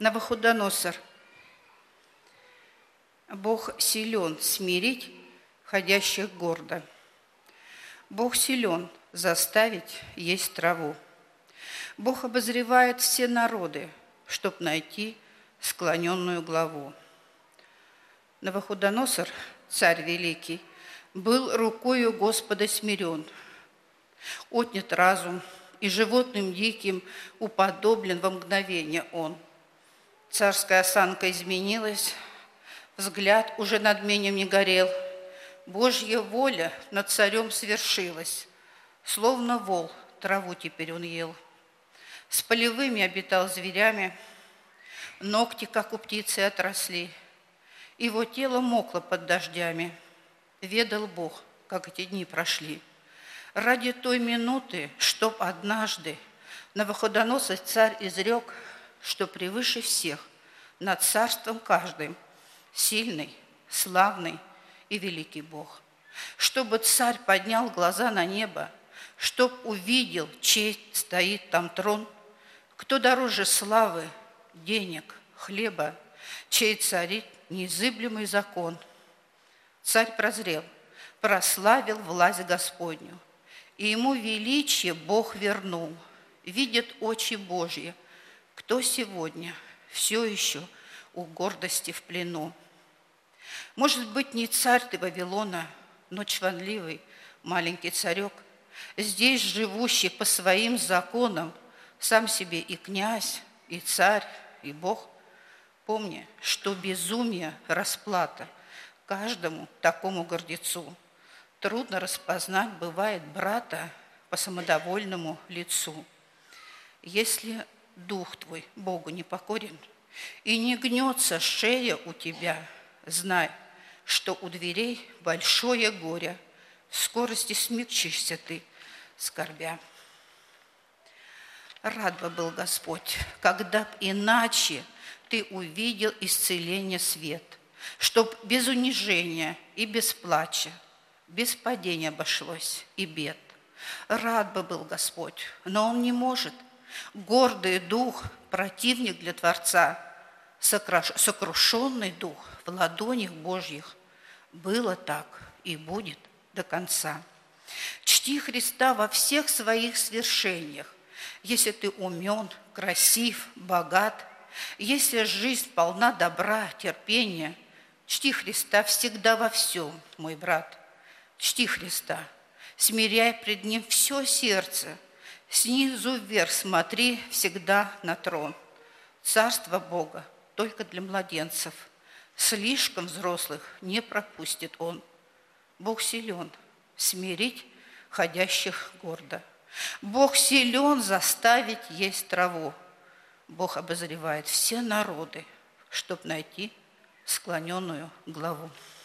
Навуходоносор. Бог силен смирить ходящих гордо. Бог силен заставить есть траву. Бог обозревает все народы, чтоб найти склоненную главу. Навуходоносор, царь великий, был рукою Господа смирен, отнят разум, и животным диким уподоблен во мгновение он. Царская осанка изменилась, взгляд уже надменем не горел. Божья воля над царем свершилась, словно вол траву теперь он ел. С полевыми обитал зверями, ногти, как у птицы, отросли. Его тело мокло под дождями. Ведал Бог, как эти дни прошли. Ради той минуты, чтоб однажды Навуходоносор царь изрек, что превыше всех над царством каждым сильный, славный и великий Бог. Чтобы царь поднял глаза на небо, чтоб увидел, чей стоит там трон, кто дороже славы, денег, хлеба, чей царит неизыблемый закон. Царь прозрел, прославил власть Господню, и ему величие Бог вернул. Видят очи Божьи, кто сегодня все еще у гордости в плену. Может быть, не царь ты Вавилона, но чванливый маленький царек, здесь живущий по своим законам, сам себе и князь, и царь, и Бог. Помни, что безумие – расплата каждому такому гордецу. Трудно распознать бывает брата по самодовольному лицу. Если дух твой Богу не покорен, и не гнется шея у тебя, знай, что у дверей большое горе, в скорости смягчишься ты, скорбя. Рад бы был Господь, когда б иначе ты увидел исцеление свет, чтоб без унижения и без плача, без падения обошлось и бед. Рад бы был Господь, но Он не может. Гордый дух – противник для Творца, сокрушенный дух в ладонях Божьих. Было так и будет до конца. Чти Христа во всех своих свершениях. Если ты умен, красив, богат, если жизнь полна добра, терпения, чти Христа всегда во всем, мой брат. Чти Христа, смиряй пред Ним все сердце, снизу вверх смотри всегда на трон. Царство Бога только для младенцев, слишком взрослых не пропустит Он. Бог силен смирить ходящих гордо. Бог силен заставить есть траву. Бог обозревает все народы, чтоб найти склоненную главу.